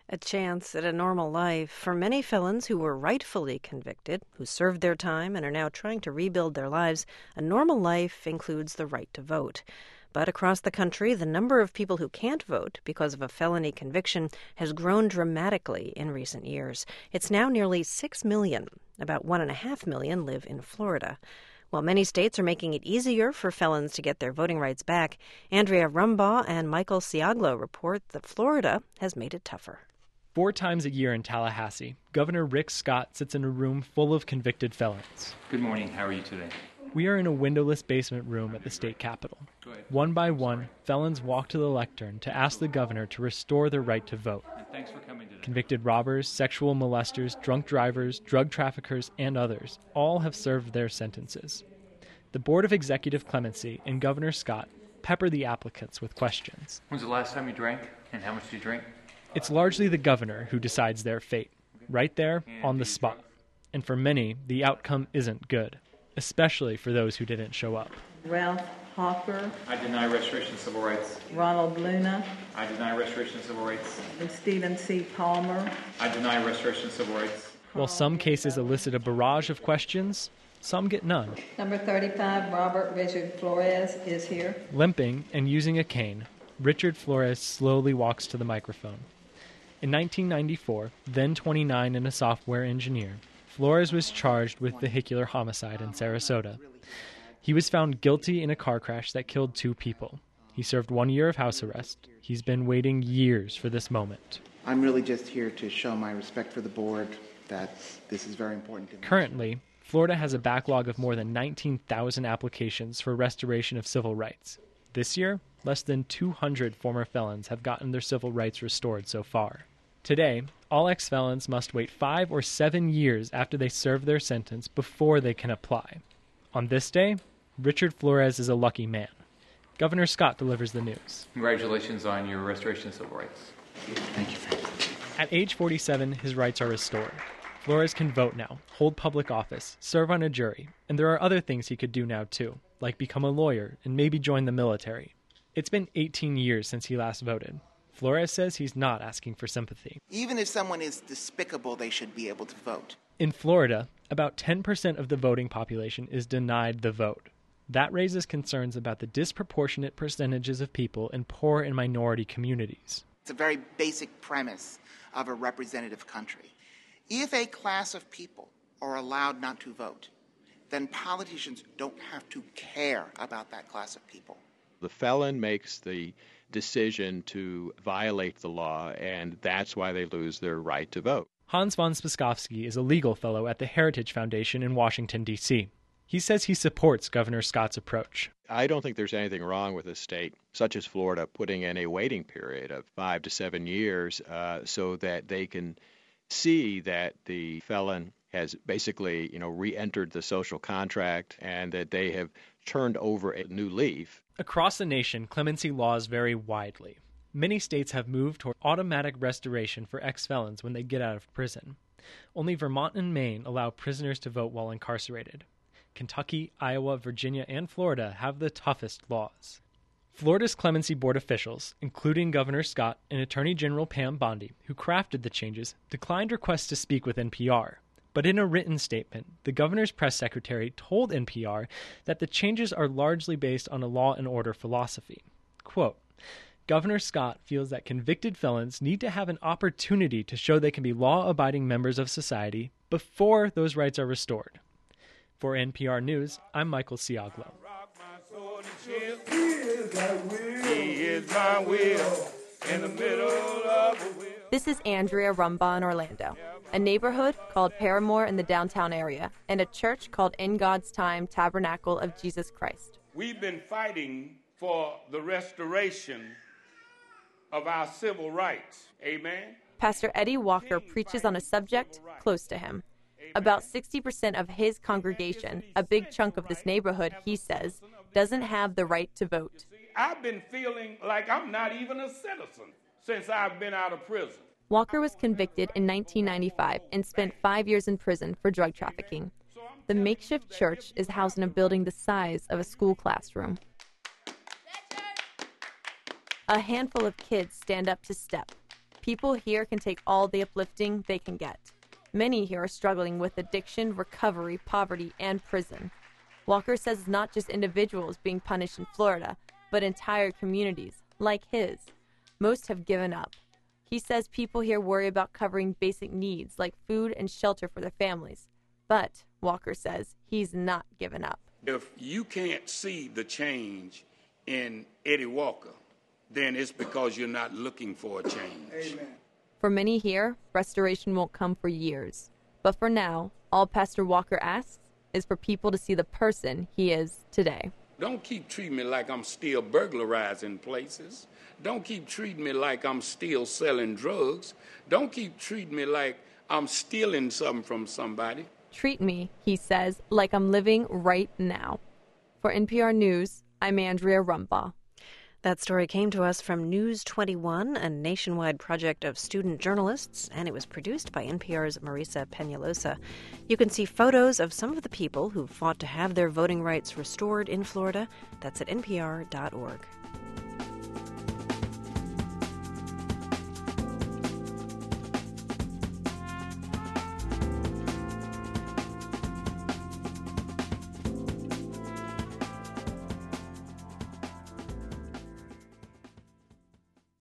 A chance at a normal life. For many felons who were rightfully convicted, who served their time and are now trying to rebuild their lives, a normal life includes the right to vote. But across the country, the number of people who can't vote because of a felony conviction has grown dramatically in recent years. It's now nearly 6 million. About 1.5 million live in Florida. While many states are making it easier for felons to get their voting rights back, Andrea Rumbaugh and Michael Ciaglo report that Florida has made it tougher. 4 times a year in Tallahassee, Governor Rick Scott sits in a room full of convicted felons. Good morning. How are you today? We are in a windowless basement room at the state capitol. One by one, felons walk to the lectern to ask the governor to restore their right to vote. Thanks for coming today. Convicted robbers, sexual molesters, drunk drivers, drug traffickers, and others all have served their sentences. The Board of Executive Clemency and Governor Scott pepper the applicants with questions. When's the last time you drank, and how much did you drink? It's largely the governor who decides their fate, right there on the spot. And for many, the outcome isn't good, especially for those who didn't show up. Ralph Hopper. I deny restoration of civil rights. Ronald Luna. I deny restoration of civil rights. And Stephen C. Palmer. I deny restoration of civil rights. While some cases elicit a barrage of questions, some get none. Number 35, Robert Richard Flores is here. Limping and using a cane, Richard Flores slowly walks to the microphone. In 1994, then 29 and a software engineer, Flores was charged with vehicular homicide in Sarasota. He was found guilty in a car crash that killed 2 people. He served 1 year of house arrest. He's been waiting years for this moment. I'm really just here to show my respect for the board, that this is very important to me. Currently, Florida has a backlog of more than 19,000 applications for restoration of civil rights. This year, less than 200 former felons have gotten their civil rights restored so far. Today, all ex-felons must wait 5 or 7 years after they serve their sentence before they can apply. On this day, Richard Flores is a lucky man. Governor Scott delivers the news. Congratulations on your restoration of civil rights. Thank you, Frank. At age 47, his rights are restored. Flores can vote now, hold public office, serve on a jury, and there are other things he could do now too, like become a lawyer and maybe join the military. It's been 18 years since he last voted. Flores says he's not asking for sympathy. Even if someone is despicable, they should be able to vote. In Florida, about 10% of the voting population is denied the vote. That raises concerns about the disproportionate percentages of people in poor and minority communities. It's a very basic premise of a representative country. If a class of people are allowed not to vote, then politicians don't have to care about that class of people. The felon makes the decision to violate the law, and that's why they lose their right to vote. Hans von Spakovsky is a legal fellow at the Heritage Foundation in Washington, D.C. He says he supports Governor Scott's approach. I don't think there's anything wrong with a state such as Florida putting in a waiting period of 5 to 7 years so that they can see that the felon has basically, re-entered the social contract and that they have turned over a new leaf. Across the nation, clemency laws vary widely. Many states have moved toward automatic restoration for ex-felons when they get out of prison. Only Vermont and Maine allow prisoners to vote while incarcerated. Kentucky, Iowa, Virginia, and Florida have the toughest laws. Florida's Clemency Board officials, including Governor Scott and Attorney General Pam Bondi, who crafted the changes, declined requests to speak with NPR. But in a written statement, the governor's press secretary told NPR that the changes are largely based on a law and order philosophy. Quote, Governor Scott feels that convicted felons need to have an opportunity to show they can be law-abiding members of society before those rights are restored. For NPR News, I'm Michael Ciaglo. This is Andrea Rumbaugh in Orlando, a neighborhood called Paramore in the downtown area, and a church called In God's Time Tabernacle of Jesus Christ. We've been fighting for the restoration of our civil rights. Amen? Pastor Eddie Walker preaches on a subject close to him. About 60% of his congregation, a big chunk of this neighborhood, he says, doesn't have the right to vote. I've been feeling like I'm not even a citizen since I've been out of prison. Walker was convicted in 1995 and spent 5 years in prison for drug trafficking. The makeshift church is housed in a building the size of a school classroom. A handful of kids stand up to step. People here can take all the uplifting they can get. Many here are struggling with addiction, recovery, poverty, and prison. Walker says it's not just individuals being punished in Florida, but entire communities, like his. Most have given up. He says people here worry about covering basic needs like food and shelter for their families. But, Walker says, he's not given up. If you can't see the change in Eddie Walker, then it's because you're not looking for a change. Amen. For many here, restoration won't come for years. But for now, all Pastor Walker asks is for people to see the person he is today. Don't keep treating me like I'm still burglarizing places. Don't keep treating me like I'm still selling drugs. Don't keep treating me like I'm stealing something from somebody. Treat me, he says, like I'm living right now. For NPR News, I'm Andrea Rumbaugh. That story came to us from News 21, a nationwide project of student journalists, and it was produced by NPR's Marisa Peñalosa. You can see photos of some of the people who fought to have their voting rights restored in Florida. That's at npr.org.